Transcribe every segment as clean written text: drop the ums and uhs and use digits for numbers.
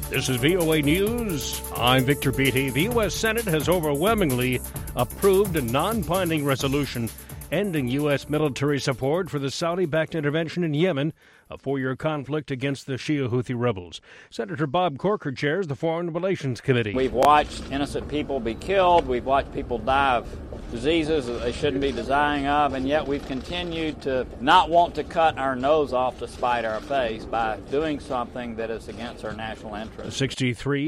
This is VOA News. I'm Victor Beatty. The U.S. Senate has overwhelmingly approved a non-binding resolution ending U.S. military support for the Saudi-backed intervention in Yemen, a 4-year conflict against the Shia Houthi rebels. Senator Bob Corker chairs the Foreign Relations Committee. We've watched innocent people be killed. We've watched people die of diseases that they shouldn't be dying of, and yet we've continued to not want to cut our nose off to spite our face by doing something that is against our national interest. A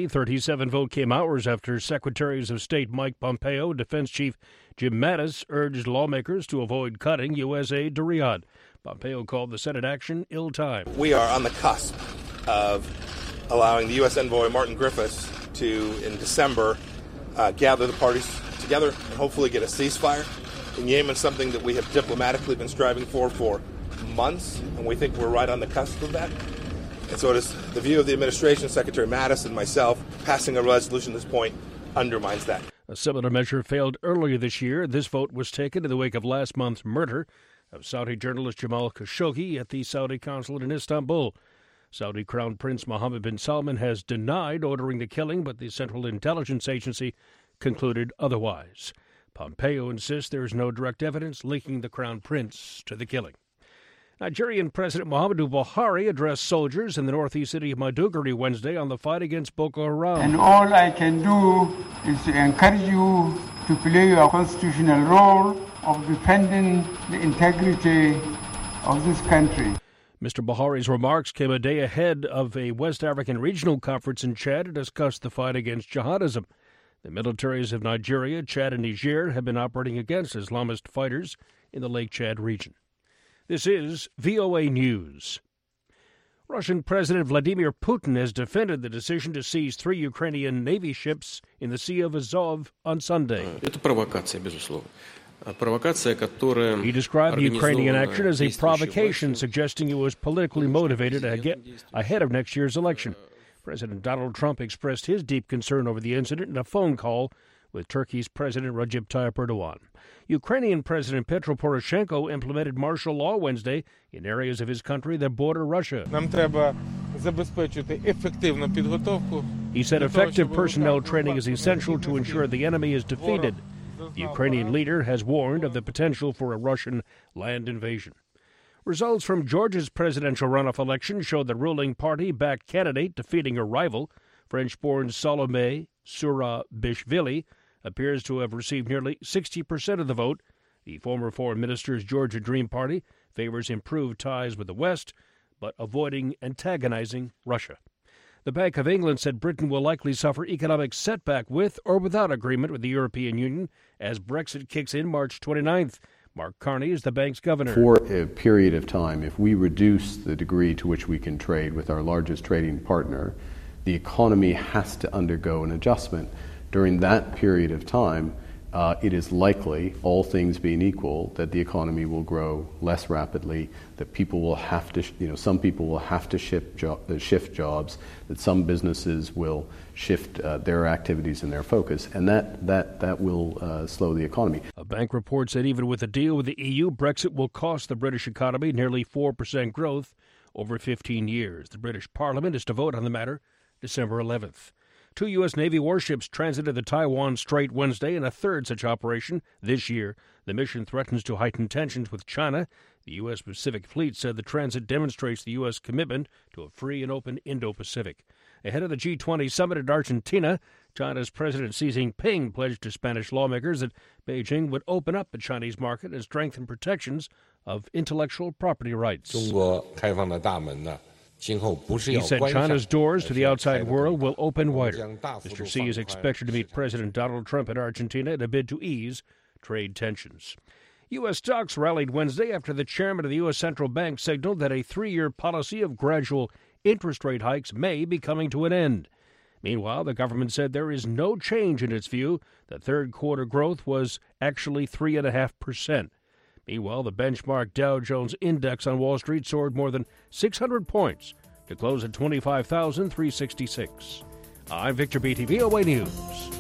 63-37 vote came hours after Secretaries of State Mike Pompeo, Defense Chief Jim Mattis urged lawmakers to avoid cutting U.S. aid to Riyadh. Pompeo called the Senate action ill-timed. We are on the cusp of allowing the U.S. envoy Martin Griffiths to, in December, gather the parties together and hopefully get a ceasefire in Yemen, something that we have diplomatically been striving for months, and we think we're right on the cusp of that. And so it is the view of the administration, Secretary Mattis and myself, passing a resolution at this point undermines that. A similar measure failed earlier this year. This vote was taken in the wake of last month's murder of Saudi journalist Jamal Khashoggi at the Saudi consulate in Istanbul. Saudi Crown Prince Mohammed bin Salman has denied ordering the killing, but the Central Intelligence Agency concluded otherwise. Pompeo insists there is no direct evidence linking the Crown Prince to the killing. Nigerian President Muhammadu Buhari addressed soldiers in the northeast city of Maiduguri Wednesday on the fight against Boko Haram. And all I can do is to encourage you to play your constitutional role of defending the integrity of this country. Mr. Buhari's remarks came a day ahead of a West African regional conference in Chad to discuss the fight against jihadism. The militaries of Nigeria, Chad, and Niger have been operating against Islamist fighters in the Lake Chad region. This is VOA News. Russian President Vladimir Putin has defended the decision to seize 3 Ukrainian Navy ships in the Sea of Azov on Sunday. He described the Ukrainian action as a provocation, suggesting it was politically motivated ahead of next year's election. President Donald Trump expressed his deep concern over the incident in a phone call with Turkey's President Recep Tayyip Erdogan. Ukrainian President Petro Poroshenko implemented martial law Wednesday in areas of his country that border Russia. He said effective personnel training is essential to ensure the enemy is defeated. The Ukrainian leader has warned of the potential for a Russian land invasion. Results from Georgia's presidential runoff election showed the ruling party-backed candidate defeating her rival, French-born Salome Zurabishvili, appears to have received nearly 60% of the vote. The former foreign minister's Georgia Dream Party favors improved ties with the West, but avoiding antagonizing Russia. The Bank of England said Britain will likely suffer economic setback with or without agreement with the European Union as Brexit kicks in March 29th. Mark Carney is the bank's governor. For a period of time, if we reduce the degree to which we can trade with our largest trading partner, the economy has to undergo an adjustment. During that period of time, it is likely, all things being equal, that the economy will grow less rapidly, that people will have to, some people will have to shift jobs, that some businesses will shift their activities and their focus, and that will slow the economy. A bank report said even with a deal with the EU, Brexit will cost the British economy nearly 4% growth over 15 years. The British Parliament is to vote on the matter December 11th. 2 U.S. Navy warships transited the Taiwan Strait Wednesday in a third such operation this year. The mission threatens to heighten tensions with China. The U.S. Pacific Fleet said the transit demonstrates the U.S. commitment to a free and open Indo-Pacific. Ahead of the G20 summit in Argentina, China's President Xi Jinping pledged to Spanish lawmakers that Beijing would open up the Chinese market and strengthen protections of intellectual property rights. He said China's doors to the outside world will open wider. Mr. Xi is expected to meet President Donald Trump in Argentina in a bid to ease trade tensions. U.S. stocks rallied Wednesday after the chairman of the U.S. Central Bank signaled that a 3-year policy of gradual interest rate hikes may be coming to an end. Meanwhile, the government said there is no change in its view that third-quarter growth was actually 3.5%. Meanwhile, the benchmark Dow Jones Index on Wall Street soared more than 600 points to close at 25,366. I'm Victor Beatty, VOA News.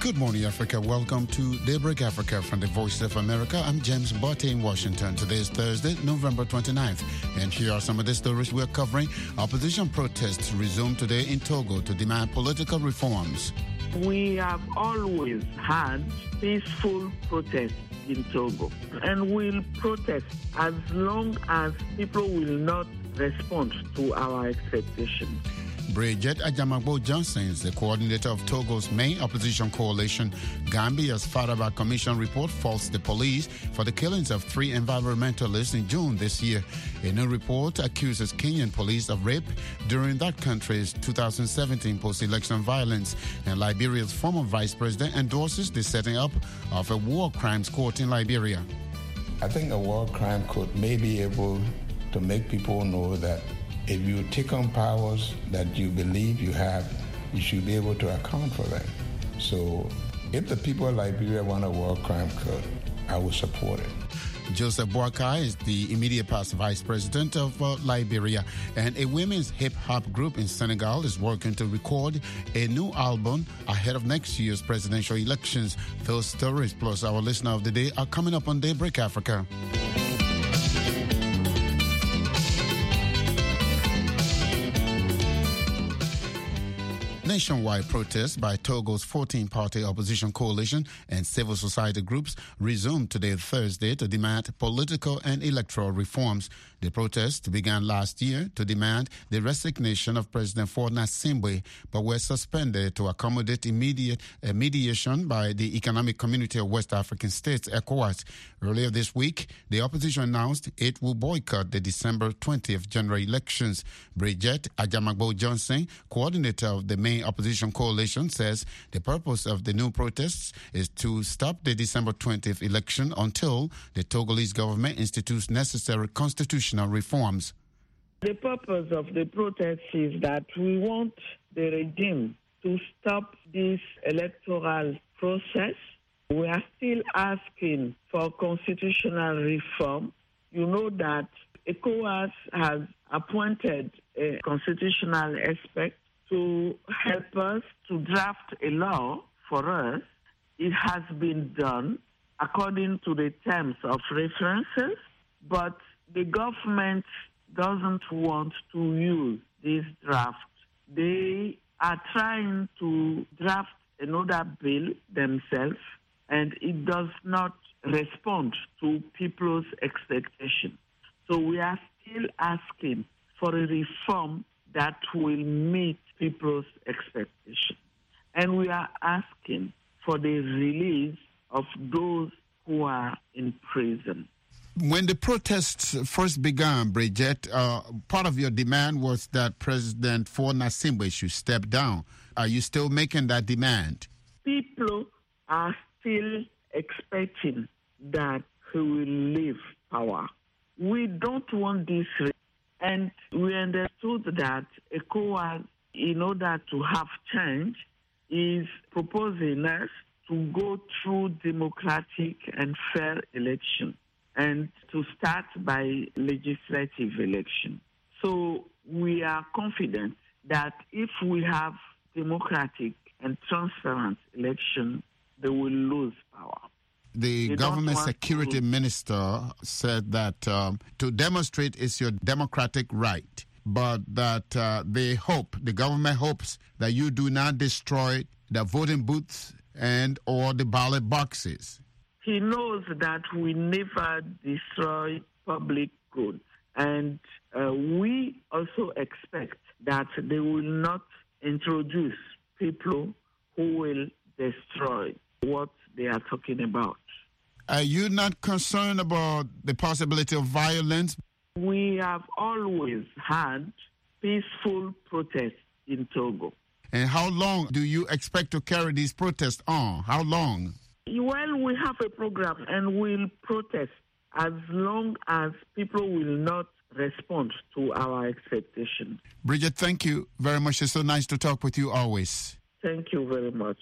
Good morning, Africa. Welcome to Daybreak Africa from the Voice of America. I'm James Botte in Washington. Today is Thursday, November 29th. And here are some of the stories we're covering. Opposition protests resumed today in Togo to demand political reforms. We have always had peaceful protests in Togo, and we'll protest as long as people will not respond to our expectations. Bridget Ajamagbo Johnson is the coordinator of Togo's main opposition coalition. Gambia's Faraba Commission report faults the police for the killings of 3 environmentalists in June this year. A new report accuses Kenyan police of rape during that country's 2017 post-election violence. And Liberia's former vice president endorses the setting up of a war crimes court in Liberia. I think a war crime court may be able to make people know that if you take on powers that you believe you have, you should be able to account for them. So if the people of Liberia want a war crime court, I will support it. Joseph Boakai is the immediate past vice president of Liberia, and a women's hip-hop group in Senegal is working to record a new album ahead of next year's presidential elections. Those stories plus our listener of the day are coming up on Daybreak Africa. Nationwide protests by Togo's 14-party opposition coalition and civil society groups resumed today, Thursday, to demand political and electoral reforms. The protests began last year to demand the resignation of President Faure Gnassingbé, but were suspended to accommodate immediate mediation by the Economic Community of West African States, ECOWAS. Earlier this week, the opposition announced it will boycott the December 20th general elections. Bridget Ajamagbo Johnson, coordinator of the main opposition coalition, says the purpose of the new protests is to stop the December 20th election until the Togolese government institutes necessary constitutional reforms. The purpose of the protest is that we want the regime to stop this electoral process. We are still asking for constitutional reform. You know that ECOWAS has appointed a constitutional expert to help us to draft a law for us. It has been done according to the terms of references, but the government doesn't want to use this draft. They are trying to draft another bill themselves, and it does not respond to people's expectations. So we are still asking for a reform that will meet people's expectations. And we are asking for the release of those who are in prison. When the protests first began, Bridget, part of your demand was that President Faure Gnassingbé should step down. Are you still making that demand? People are still expecting that he will leave power. We don't want this, and we understood that ECOWAS, in order to have change, is proposing us to go through democratic and fair elections and to start by legislative election. So we are confident that if we have democratic and transparent election, they will lose power. The government security minister said that to demonstrate is your democratic right, but that the government hopes that you do not destroy the voting booths and or the ballot boxes. He knows that we never destroy public goods, and we also expect that they will not introduce people who will destroy what they are talking about. Are you not concerned about the possibility of violence? We have always had peaceful protests in Togo. And how long do you expect to carry these protests on? How long? Well, we have a program and we'll protest as long as people will not respond to our expectations. Bridget, thank you very much. It's so nice to talk with you always. Thank you very much.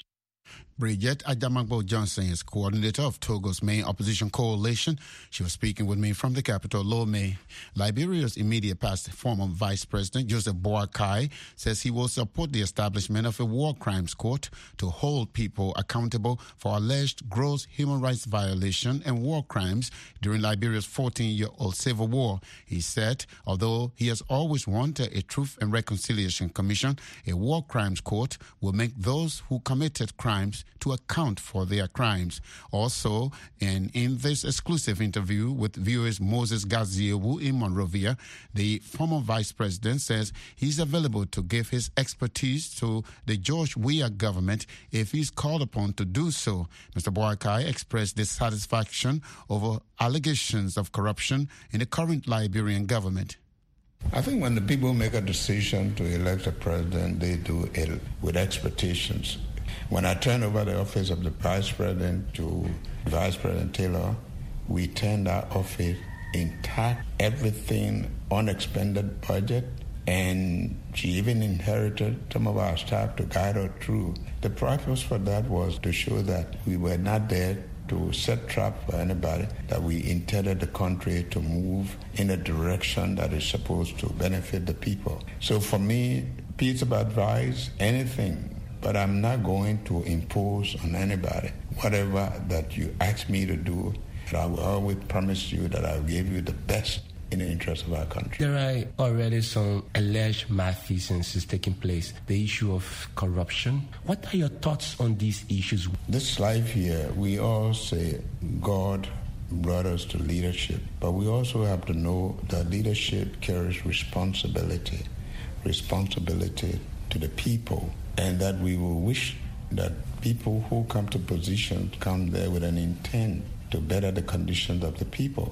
Bridget Adamagbo Johnson is coordinator of Togo's main opposition coalition. She was speaking with me from the capital, Lomé. Liberia's immediate past former vice president, Joseph Boakai, says he will support the establishment of a war crimes court to hold people accountable for alleged gross human rights violation and war crimes during Liberia's 14-year-old civil war. He said, although he has always wanted a Truth and Reconciliation Commission, a war crimes court will make those who committed crimes to account for their crimes. Also, in this exclusive interview with viewers Moses Gaziewu in Monrovia, the former vice president says he's available to give his expertise to the George Weah government if he's called upon to do so. Mr. Boakai expressed dissatisfaction over allegations of corruption in the current Liberian government. I think when the people make a decision to elect a president, they do it with expectations. When I turned over the office of the Vice President to Vice President Taylor, we turned our office intact, everything unexpended budget, and she even inherited some of our staff to guide her through. The purpose for that was to show that we were not there to set trap for anybody, that we intended the country to move in a direction that is supposed to benefit the people. So for me, piece of advice, anything, but I'm not going to impose on anybody. Whatever that you ask me to do, I will always promise you that I'll give you the best in the interest of our country. There are already some alleged malfeasances taking place. The issue of corruption. What are your thoughts on these issues? This life here, we all say God brought us to leadership, but we also have to know that leadership carries responsibility to the people, and that we will wish that people who come to positions come there with an intent to better the conditions of the people.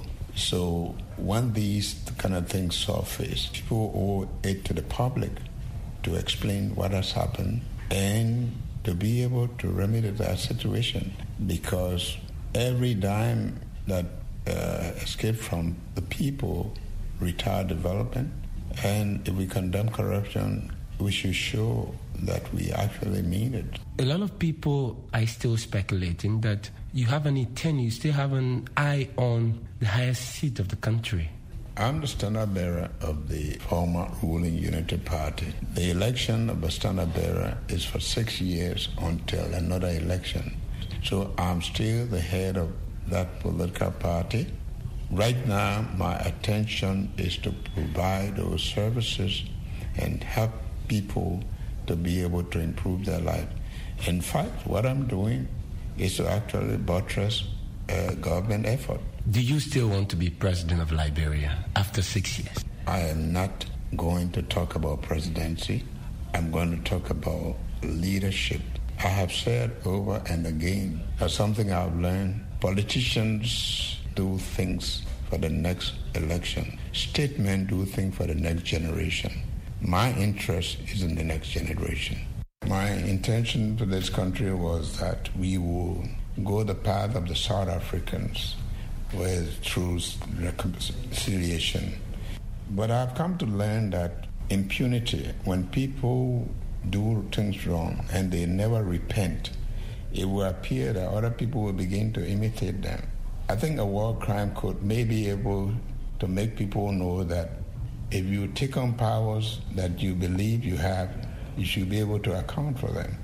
So when these kind of things surface, people owe it to the public to explain what has happened and to be able to remedy that situation, because every dime that escaped from the people retard development, and if we condemn corruption, we should show that we actually mean it. A lot of people are still speculating that you have an intent, you still have an eye on the highest seat of the country. I'm the standard bearer of the former ruling Unity Party. The election of the standard bearer is for 6 years until another election. So I'm still the head of that political party. Right now, my attention is to provide those services and help people to be able to improve their life. In fact, what I'm doing is to actually buttress government effort. Do you still want to be president of Liberia after 6 years? I am not going to talk about presidency. I'm going to talk about leadership. I have said over and again that's something I've learned. Politicians do things for the next election. Statesmen do things for the next generation. My interest is in the next generation. My intention for this country was that we will go the path of the South Africans with truth reconciliation. But I've come to learn that impunity, when people do things wrong and they never repent, it will appear that other people will begin to imitate them. I think a war crime court may be able to make people know that if you take on powers that you believe you have, you should be able to account for them.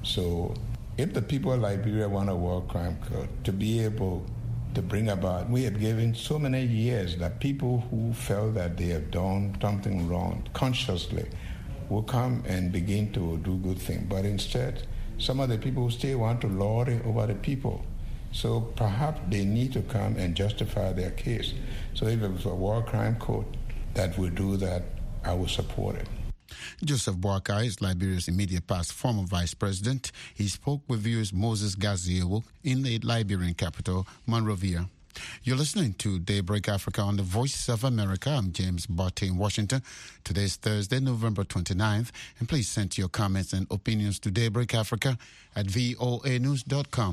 So if the people of Liberia want a war crime court to be able to bring about, we have given so many years that people who felt that they have done something wrong consciously will come and begin to do good things. But instead, some of the people still want to lord it over the people. So perhaps they need to come and justify their case. So if it was a war crime court that would do that, I would support it. Joseph Boakai is Liberia's immediate past former vice president. He spoke with viewers Moses Gaziewu in the Liberian capital, Monrovia. You're listening to Daybreak Africa on the Voice of America. I'm James Barty in Washington. Today is Thursday, November 29th. And please send your comments and opinions to Daybreak Africa at voanews.com.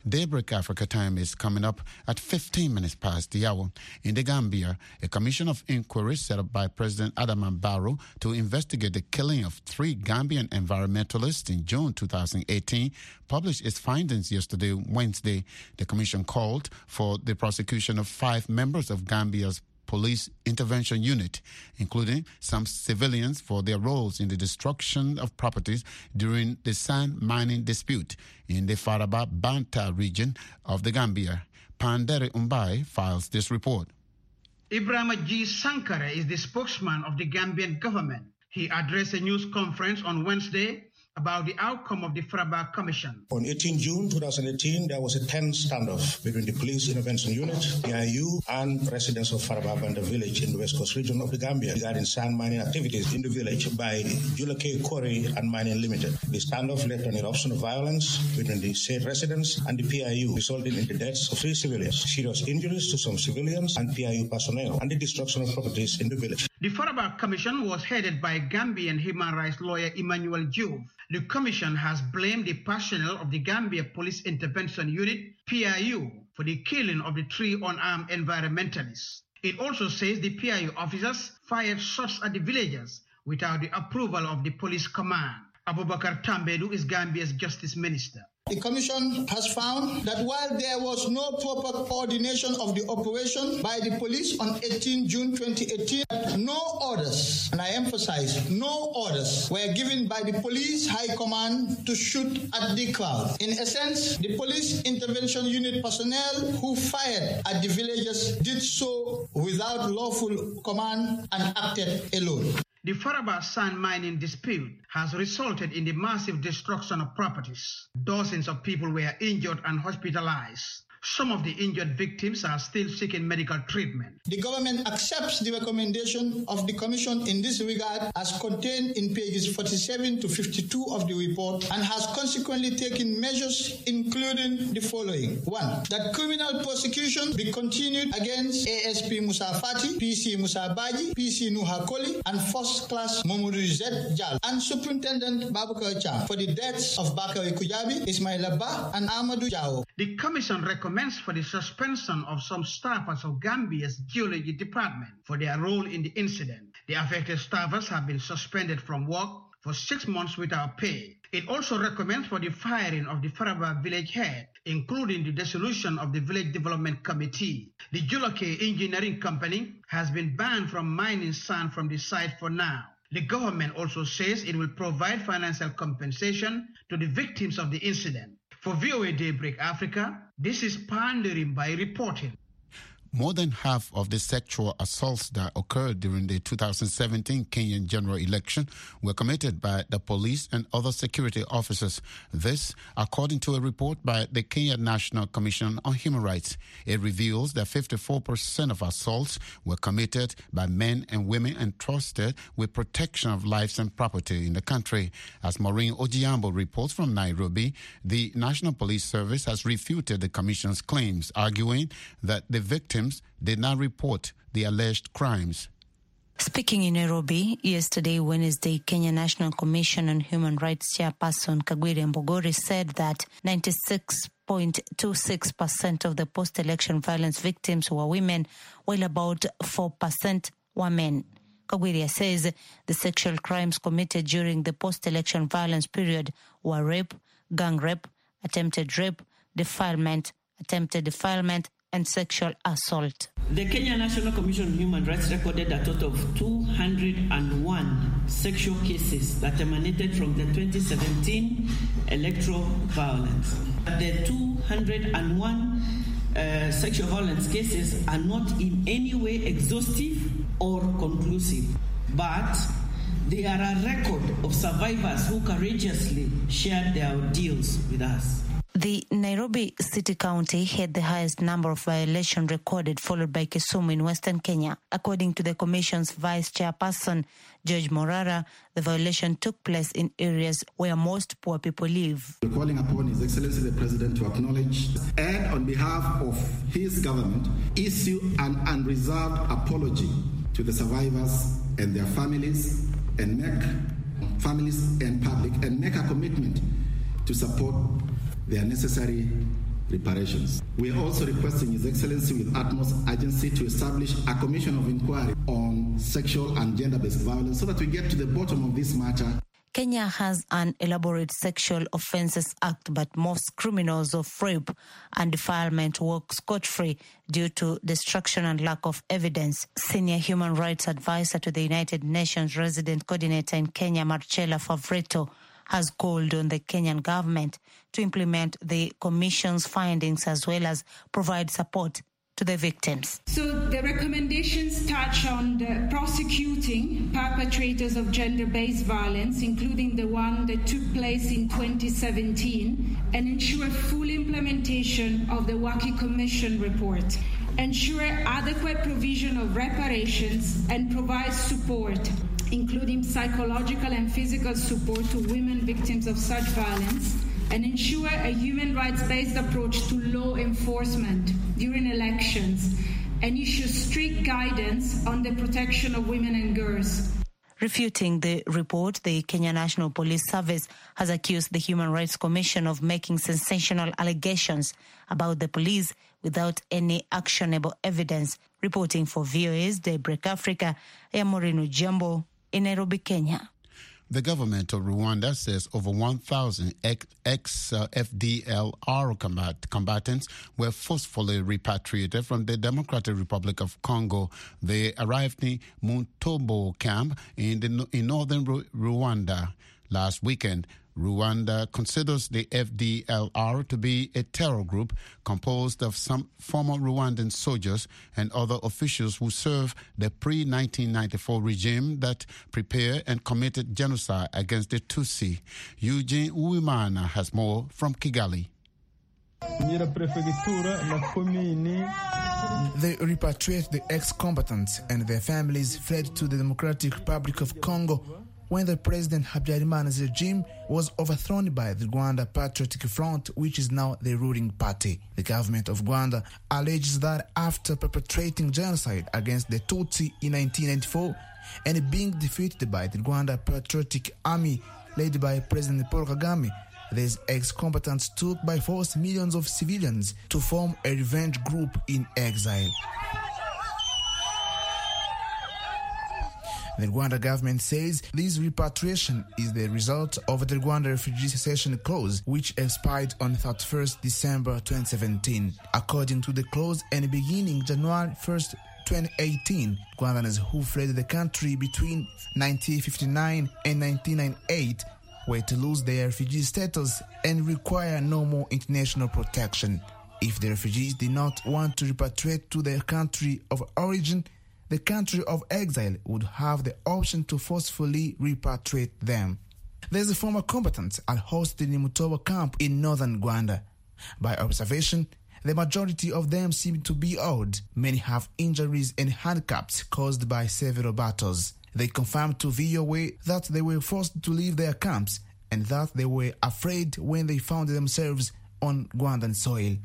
Daybreak Africa time is coming up at 15 minutes past the hour. In the Gambia, a commission of inquiry set up by President Adama Barrow to investigate the killing of 3 Gambian environmentalists in June 2018 published its findings yesterday, Wednesday. The commission called for the prosecution of 5 members of Gambia's Police Intervention Unit, including some civilians, for their roles in the destruction of properties during the sand mining dispute in the Faraba Banta region of the Gambia. Pandere Umbai files this report. Ibrahima G. Sankara is the spokesman of the Gambian government. He addressed a news conference on Wednesday about the outcome of the Faraba Commission. On 18 June 2018, there was a tense standoff between the Police Intervention Unit, PIU, and residents of Faraba Banda village in the West Coast region of the Gambia regarding sand mining activities in the village by Julake Quarry and Mining Limited. The standoff led to an eruption of violence between the said residents and the PIU, resulting in the deaths of 3 civilians, serious injuries to some civilians and PIU personnel, and the destruction of properties in the village. The Faraba Commission was headed by Gambian human rights lawyer Emmanuel Juve. The commission has blamed the personnel of the Gambia Police Intervention Unit, PIU, for the killing of the 3 unarmed environmentalists. It also says the PIU officers fired shots at the villagers without the approval of the police command. Abubakar Tambedu is Gambia's justice minister. The Commission has found that while there was no proper coordination of the operation by the police on 18 June 2018, no orders, and I emphasize, no orders, were given by the police high command to shoot at the crowd. In essence, the Police Intervention Unit personnel who fired at the villagers did so without lawful command and acted alone. The Faraba sand mining dispute has resulted in the massive destruction of properties. Dozens of people were injured and hospitalized. Some of the injured victims are still seeking medical treatment. The government accepts the recommendation of the Commission in this regard as contained in pages 47 to 52 of the report and has consequently taken measures including the following. 1. That criminal prosecution be continued against ASP Musa Fati, PC Musa Baji, PC Nuha Koli, and First Class Momodu Z Jal, and Superintendent Babukar Cham for the deaths of Bakari Kujabi, Ismail Abba, and Amadou Jao. The Commission recommends for the suspension of some staffers of Gambia's Geology Department for their role in the incident. The affected staffers have been suspended from work for 6 months without pay. It also recommends for the firing of the Faraba village head, including the dissolution of the Village Development Committee. The Julake Engineering Company has been banned from mining sand from the site for now. The government also says it will provide financial compensation to the victims of the incident. For VOA Daybreak Africa, this is Pandering by reporting. More than half of the sexual assaults that occurred during the 2017 Kenyan general election were committed by the police and other security officers. This, according to a report by the Kenya National Commission on Human Rights. It reveals that 54% of assaults were committed by men and women entrusted with protection of lives and property in the country. As Maureen Ojiambo reports from Nairobi, the National Police Service has refuted the Commission's claims, arguing that the victims did not report the alleged crimes. Speaking in Nairobi yesterday, Wednesday, Kenya National Commission on Human Rights Chairperson Kagwire Mbogori said that 96.26% of the post-election violence victims were women, while about 4% were men. Kagwire says the sexual crimes committed during the post-election violence period were rape, gang rape, attempted rape, defilement, attempted defilement, and sexual assault. The Kenya National Commission on Human Rights recorded a total of 201 sexual cases that emanated from the 2017 electoral violence. The 201 sexual violence cases are not in any way exhaustive or conclusive, but they are a record of survivors who courageously shared their ordeals with us. The Nairobi City County had the highest number of violations recorded, followed by Kisumu in Western Kenya. According to the Commission's Vice Chairperson, George Morara, the violation took place in areas where most poor people live. We're calling upon His Excellency the President to acknowledge and, on behalf of his government, issue an unreserved apology to the survivors and their families and make a commitment to support their necessary reparations. We are also requesting His Excellency with utmost urgency to establish a commission of inquiry on sexual and gender-based violence so that we get to the bottom of this matter. Kenya has an elaborate Sexual Offences Act, but most criminals of rape and defilement walk scot-free due to destruction and lack of evidence. Senior human rights advisor to the United Nations resident coordinator in Kenya, Marcella Favretto, has called on the Kenyan government to implement the Commission's findings as well as provide support to the victims. So the recommendations touch on the prosecuting perpetrators of gender-based violence, including the one that took place in 2017, and ensure full implementation of the Waki Commission report, ensure adequate provision of reparations, and provide support, including psychological and physical support to women victims of such violence, and ensure a human rights-based approach to law enforcement during elections, and issue strict guidance on the protection of women and girls. Refuting the report, the Kenya National Police Service has accused the Human Rights Commission of making sensational allegations about the police without any actionable evidence. Reporting for VOA's Daybreak Africa, I am Moreno Jambo in Nairobi, Kenya. The government of Rwanda says over 1,000 ex-FDLR combatants were forcefully repatriated from the Democratic Republic of Congo. They arrived in Muntobo camp in northern Rwanda last weekend. Rwanda considers the FDLR to be a terror group composed of some former Rwandan soldiers and other officials who served the pre-1994 regime that prepared and committed genocide against the Tutsi. Eugene Uwimana has more from Kigali. They repatriated the ex-combatants and their families fled to the Democratic Republic of Congo when the President Habyarimana's regime was overthrown by the Rwanda Patriotic Front, which is now the ruling party. The government of Rwanda alleges that after perpetrating genocide against the Tutsi in 1994 and being defeated by the Rwanda Patriotic Army led by President Paul Kagame, these ex-combatants took by force millions of civilians to form a revenge group in exile. The Rwanda government says this repatriation is the result of the Rwanda Refugee Cessation Clause, which expired on 31st December 2017. According to the clause, and beginning January 1st, 2018, Rwandans who fled the country between 1959 and 1998 were to lose their refugee status and require no more international protection. If the refugees did not want to repatriate to their country of origin, the country of exile would have the option to forcefully repatriate them. There's a former combatant hosted in Mutobo camp in northern Rwanda. By observation, the majority of them seem to be old. Many have injuries and handicaps caused by several battles. They confirmed to VOA that they were forced to leave their camps and that they were afraid when they found themselves on Rwandan soil.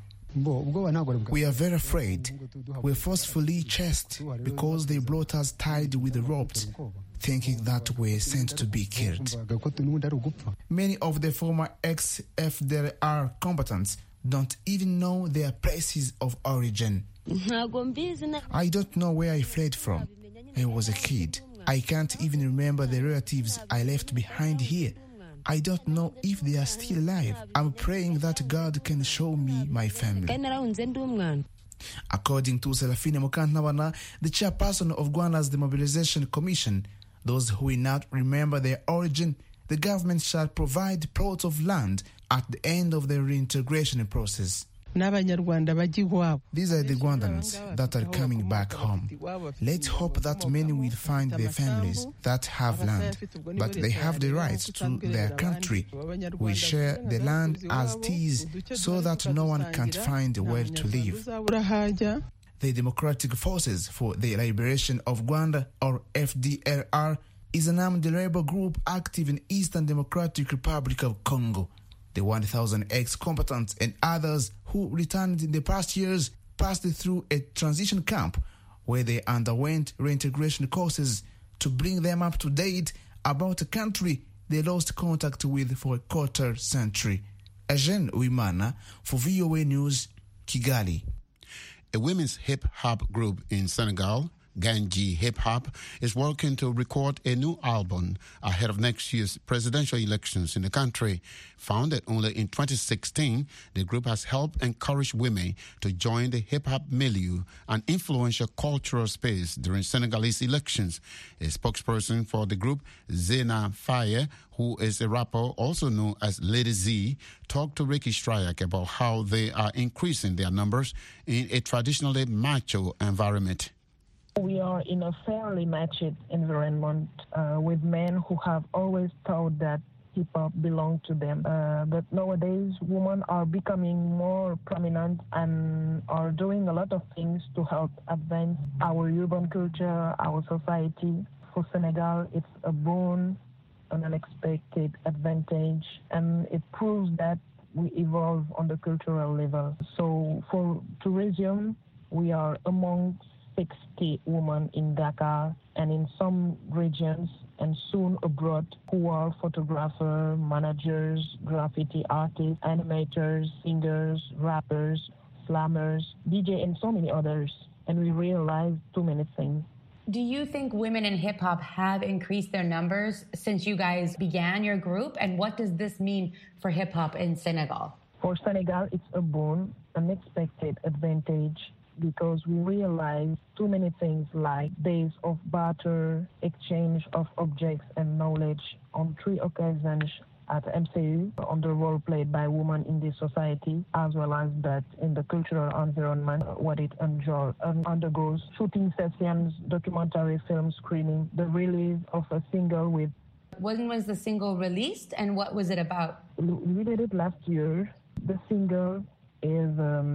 We are very afraid. We're forcefully chased because they brought us tied with ropes, thinking that we're sent to be killed. Many of the former ex-FDLR combatants don't even know their places of origin. I don't know where I fled from. I was a kid. I can't even remember the relatives I left behind here. I don't know if they are still alive. I'm praying that God can show me my family. According to Serafina Mukantabana, the chairperson of Rwanda's Demobilization Commission, those who will not remember their origin, the government shall provide plots of land at the end of the reintegration process. These are the Rwandans that are coming back home. Let's hope that many will find their families that have land, but they have the rights to their country. We share the land as it is so that no one can't find where to live. The Democratic Forces for the Liberation of Rwanda, or FDLR, is an armed rebel group active in Eastern Democratic Republic of Congo. The 1,000 ex-combatants and others who returned in the past years passed through a transition camp where they underwent reintegration courses to bring them up to date about a country they lost contact with for a quarter century. Eugene Uimana for VOA News, Kigali. A women's hip-hop group in Senegal, Ganji Hip Hop, is working to record a new album ahead of next year's presidential elections in the country. Founded only in 2016, the group has helped encourage women to join the hip-hop milieu, an influential cultural space during Senegalese elections. A spokesperson for the group, Zena Faye, who is a rapper also known as Lady Z, talked to Ricky Strayak about how they are increasing their numbers in a traditionally macho environment. We are in a fairly macho environment with men who have always thought that hip-hop belonged to them. But nowadays, women are becoming more prominent and are doing a lot of things to help advance our urban culture, our society. For Senegal, it's a boon, an unexpected advantage, and it proves that we evolve on the cultural level. So for tourism, we are among 60 women in Dakar and in some regions and soon abroad who are photographers, managers, graffiti artists, animators, singers, rappers, slammers, DJ, and so many others. And we realized too many things. Do you think women in hip-hop have increased their numbers since you guys began your group? And what does this mean for hip-hop in Senegal? For Senegal, it's a boon, an unexpected advantage, because we realize too many things like days of barter, exchange of objects and knowledge on 3 occasions at MCU, on the role played by women in this society, as well as that in the cultural environment, what it undergoes, shooting sessions, documentary film screening, the release of a single with... When was the single released and what was it about? We did it last year. The single is...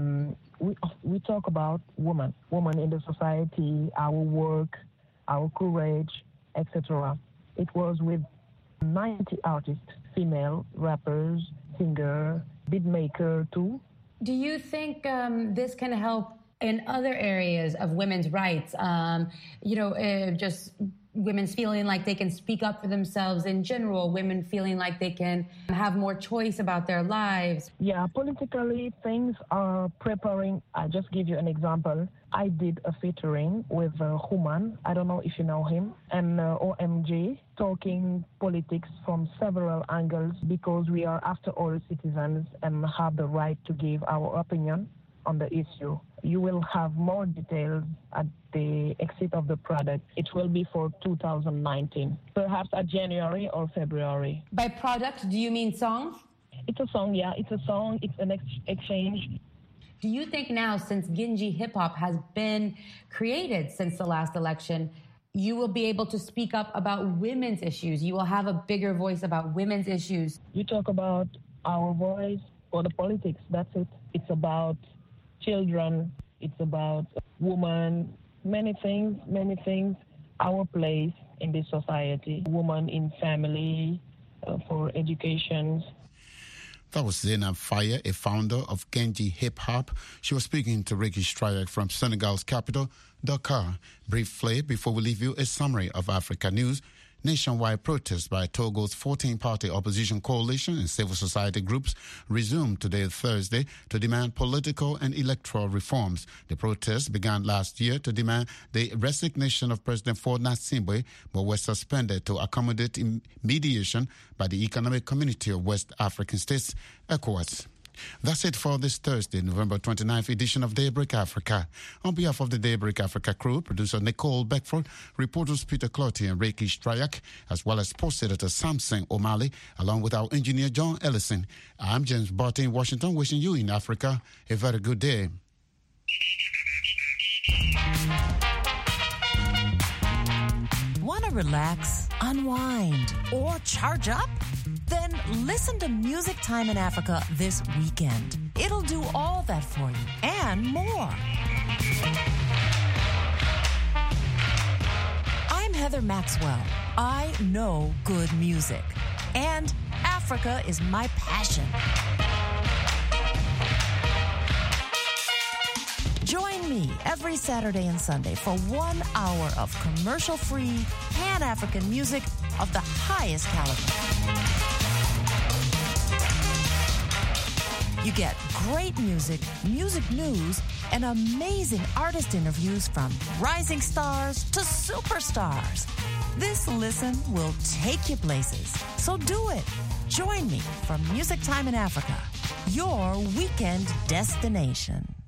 We talk about women in the society, our work, our courage, etc. It was with 90 artists, female rappers, singer, beat maker too. Do you think this can help in other areas of women's rights? Just women feeling like they can speak up for themselves in general, women feeling like they can have more choice about their lives. Yeah, politically things are preparing. I'll just give you an example. I did a featuring with Human, I don't know if you know him, and OMG, talking politics from several angles because we are after all citizens and have the right to give our opinion on the issue. You will have more details at the exit of the product. It will be for 2019, perhaps at January or February. By product, do you mean songs? It's a song, yeah. It's a song. It's an exchange. Do you think now, since Ganji Hip Hop has been created since the last election, you will be able to speak up about women's issues? You will have a bigger voice about women's issues? You talk about our voice or the politics, that's it. It's about children, it's about women, many things, our place in this society, women in family, for education. That was Zena Faye, a founder of Ganji Hip Hop. She was speaking to Ricky Strayak from Senegal's capital, Dakar. Briefly, before we leave you, a summary of Africa news. Nationwide protests by Togo's 14-party opposition coalition and civil society groups resumed today, Thursday, to demand political and electoral reforms. The protests began last year to demand the resignation of President Faure Gnassingbé, but were suspended to accommodate mediation by the Economic Community of West African States, ECOWAS. That's it for this Thursday, November 29th edition of Daybreak Africa. On behalf of the Daybreak Africa crew, producer Nicole Beckford, reporters Peter Clotty and Ricky Strayak, as well as sports editor Samson O'Malley, along with our engineer John Ellison, I'm James Barton in Washington, wishing you in Africa a very good day. Want to relax, unwind, or charge up? Then listen to Music Time in Africa this weekend. It'll do all that for you and more. I'm Heather Maxwell. I know good music. And Africa is my passion. Join me every Saturday and Sunday for 1 hour of commercial-free, Pan-African music of the highest caliber. You get great music, music news, and amazing artist interviews from rising stars to superstars. This listen will take you places. So do it. Join me for Music Time in Africa, your weekend destination.